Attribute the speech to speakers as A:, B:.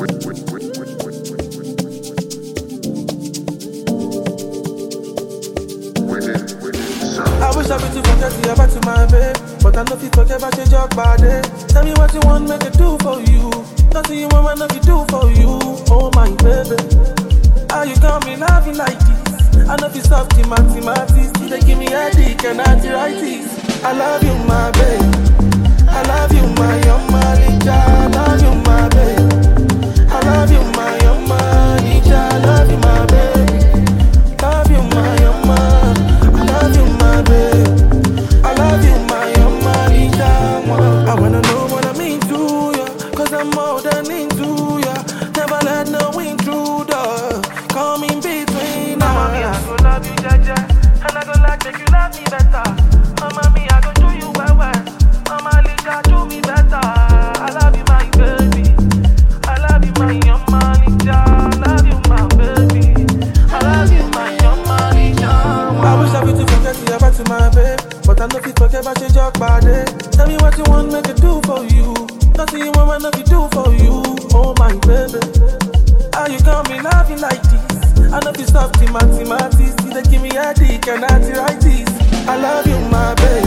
A: I wish I could forget you back to my babe, but I know if you forget about your job body. Tell me what you want, make it do for you. Nothing you want, nothing do for you. Oh my baby, how you got me loving like this? I know if you soft in mathematics, they give me headache and arthritis. I love you, my babe. I love you, my young Malika. I love you, my babe. I love you, my young Malika. I love you, my babe. Love you, my young Malika. I love you, my babe. I love you, my young Malika. I wanna know what I mean to ya, 'cause I'm more than into ya. Never let no intruder come in between us.
B: Mama, me, I go love you, Jaja, and I go like make you love me better. Mama, me, I go do you well, well. Mama, Lika, do me better. I love you, my baby. I love you, my young Malika. I love you, my baby. I love you, my young Malika.
A: I wish I could forget you back to my babe, but I know if you forget about your job body. Tell me what you want, make it do for you. Nothing you want, nothing do for you. Oh my baby, how you got me loving like this? I know if you soft in mathematics, they give me headache and arthritis. I love you, my baby.